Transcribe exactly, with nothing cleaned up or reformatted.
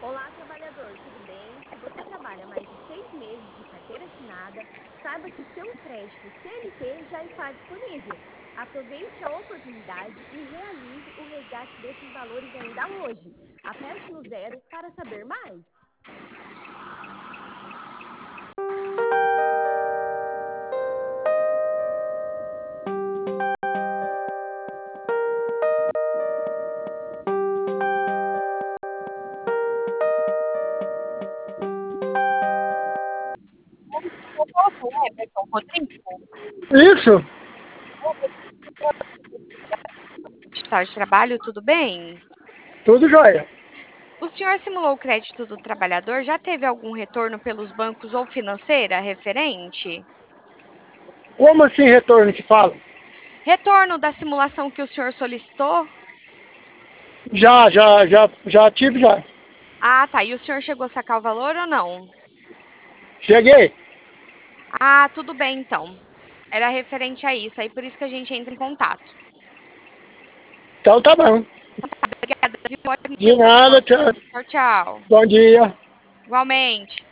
Olá, trabalhador, tudo bem? Se você trabalha mais de seis meses de carteira assinada, saiba que o seu crédito C L T já está disponível. Aproveite a oportunidade e realize o resgate desses valores ainda hoje. Aperte no zero para saber mais. O Everton Rodrigo, Isso, está de trabalho, tudo bem? tudo jóia. O senhor simulou o crédito do trabalhador? Já teve algum retorno pelos bancos ou financeira referente? Como assim retorno que fala? Retorno da simulação que o senhor solicitou? Já, já, já, já tive, já. Ah, tá. E o senhor chegou a sacar o valor ou não? Cheguei. Ah, tudo bem então. Era referente a isso, aí por isso que a gente entra em contato. Então tá bom. Obrigada, viu? Ótimo De dia pra nada, senhor. tchau. Tchau, tchau. Bom dia. Igualmente.